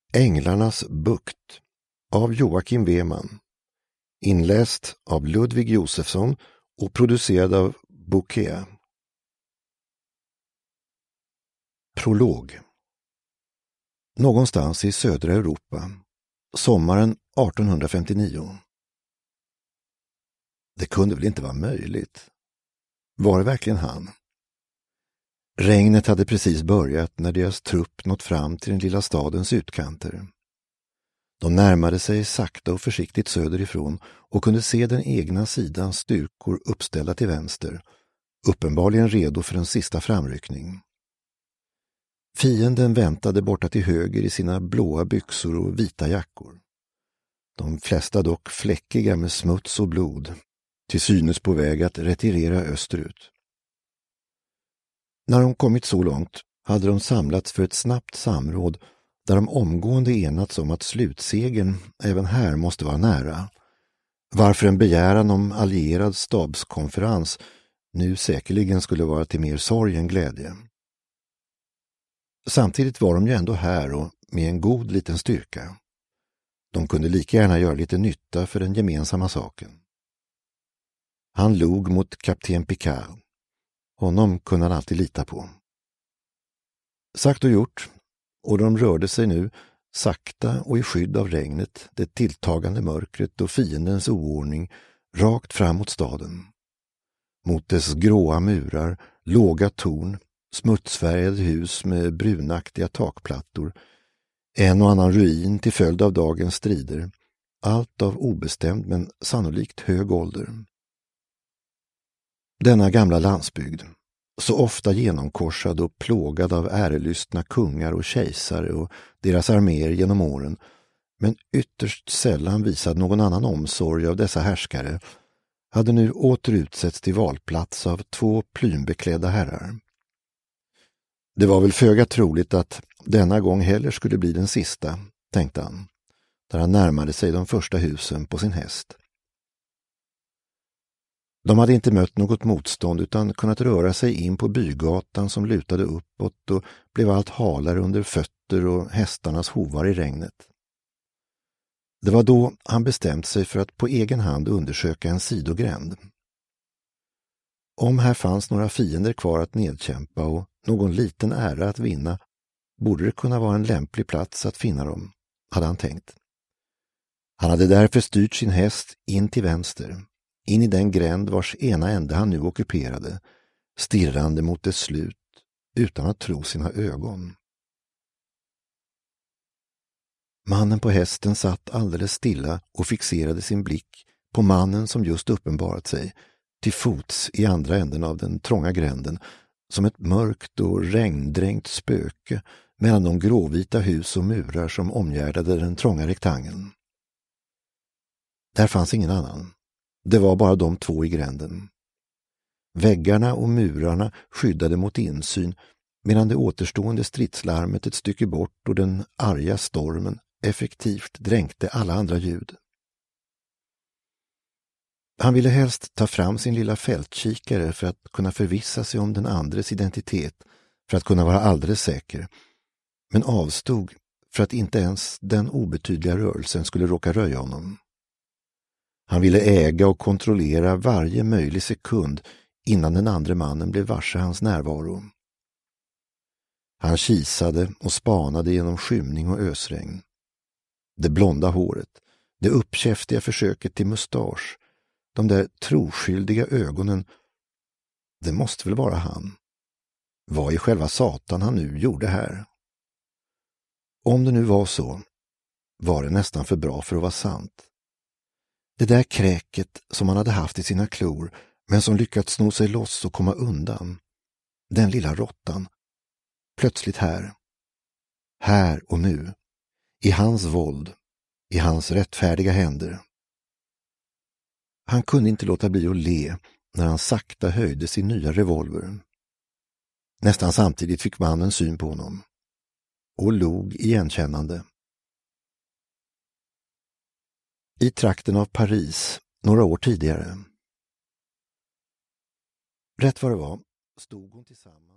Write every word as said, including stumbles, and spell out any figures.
Änglarnas bukt av Joakim Weman. Inläst av Ludvig Josefsson och producerad av Bokeh. Prolog. Någonstans i södra Europa. Sommaren artonhundrafemtionio. Det kunde väl inte vara möjligt. Var det verkligen han? Regnet hade precis börjat när deras trupp nått fram till den lilla stadens utkanter. De närmade sig sakta och försiktigt söderifrån och kunde se den egna sidans styrkor uppställda till vänster, uppenbarligen redo för en sista framryckning. Fienden väntade borta till höger i sina blåa byxor och vita jackor. De flesta dock fläckiga med smuts och blod, till synes på väg att retirera österut. När de kommit så långt hade de samlats för ett snabbt samråd där de omgående enats om att slutsegern även här måste vara nära, varför en begäran om allierad stabskonferens nu säkerligen skulle vara till mer sorg än glädje. Samtidigt var de ju ändå här och med en god liten styrka. De kunde lika gärna göra lite nytta för den gemensamma saken. Han log mot kapten Picard. Honom kunde han alltid lita på. Sagt och gjort, och de rörde sig nu, sakta och i skydd av regnet, det tilltagande mörkret och fiendens oordning, rakt fram mot staden. Mot dess gråa murar, låga torn, smutsfärgade hus med brunaktiga takplattor, en och annan ruin till följd av dagens strider, allt av obestämd men sannolikt hög ålder. Denna gamla landsbygd, så ofta genomkorsad och plågad av ärelystna kungar och kejsare och deras arméer genom åren, men ytterst sällan visad någon annan omsorg av dessa härskare, hade nu åter utsetts till valplats av två plymbeklädda herrar. Det var väl föga troligt att denna gång heller skulle bli den sista, tänkte han, där han närmade sig de första husen på sin häst. De hade inte mött något motstånd utan kunnat röra sig in på bygatan som lutade uppåt och blev allt halare under fötter och hästarnas hovar i regnet. Det var då han bestämt sig för att på egen hand undersöka en sidogränd. Om här fanns några fiender kvar att nedkämpa och någon liten ära att vinna, borde det kunna vara en lämplig plats att finna dem, hade han tänkt. Han hade därför styrt sin häst in till vänster, in i den gränd vars ena ände han nu ockuperade, stirrande mot dess slut, utan att tro sina ögon. Mannen på hästen satt alldeles stilla och fixerade sin blick på mannen som just uppenbarat sig, till fots i andra änden av den trånga gränden, som ett mörkt och regndränkt spöke mellan de gråvita hus och murar som omgärdade den trånga rektangeln. Där fanns ingen annan. Det var bara de två i gränden. Väggarna och murarna skyddade mot insyn, medan det återstående stridslarmet ett stycke bort och den arga stormen effektivt dränkte alla andra ljud. Han ville helst ta fram sin lilla fältkikare för att kunna förvissa sig om den andres identitet, för att kunna vara alldeles säker, men avstod för att inte ens den obetydliga rörelsen skulle råka röja honom. Han ville äga och kontrollera varje möjlig sekund innan den andra mannen blev varse hans närvaro. Han kisade och spanade genom skymning och ösregn. Det blonda håret, det uppkäftiga försöket till mustasch, de där troskyldiga ögonen. Det måste väl vara han. Vad i själva satan han nu gjorde här? Om det nu var så, var det nästan för bra för att vara sant. Det där kräket som han hade haft i sina klor, men som lyckats sno sig loss och komma undan. Den lilla råttan. Plötsligt här. Här och nu. I hans våld. I hans rättfärdiga händer. Han kunde inte låta bli att le när han sakta höjde sin nya revolver. Nästan samtidigt fick mannen syn på honom. Och log igenkännande. I trakten av Paris, några år tidigare. Rätt vad det var, stod hon tillsammans